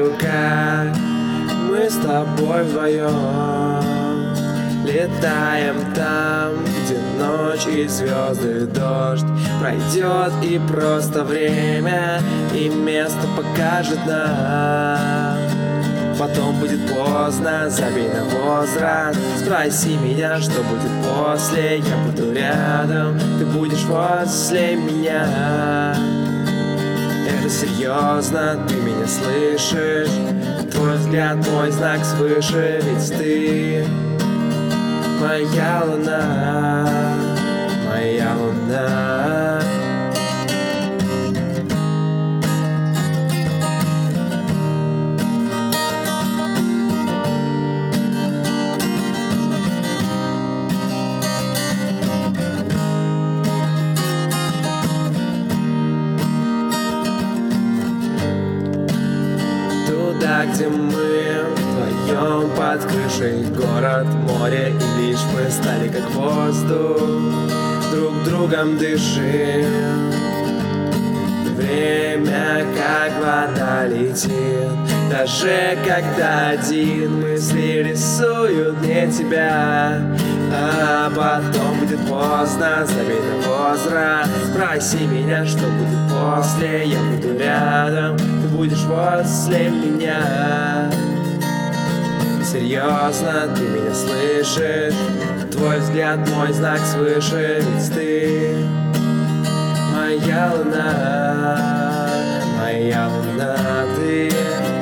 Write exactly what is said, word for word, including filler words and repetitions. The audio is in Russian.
представляю, как мы с тобой вдвоем летаем там, где ночь и звезды, дождь пройдет, и просто время и место покажет нам. Потом будет поздно, забей на возраст. Спроси меня, что будет после. Я буду рядом, ты будешь возле меня. Это серьезно, ты меня слышишь? Твой взгляд, мой знак свыше. Ведь ты моя луна, моя луна. Туда, где мы вдвоем под крышей, город, море, и лишь мы стали как воздух, друг другом дышим. Время как вода летит, даже когда один мысли рисуют не тебя. А потом будет поздно, забей на возраст. Спроси меня, что будет после. Я буду рядом, ты будешь возле меня. Серьезно, ты меня слышишь? Твой взгляд, мой знак свыше. Ведь ты моя луна, моя луна, ты.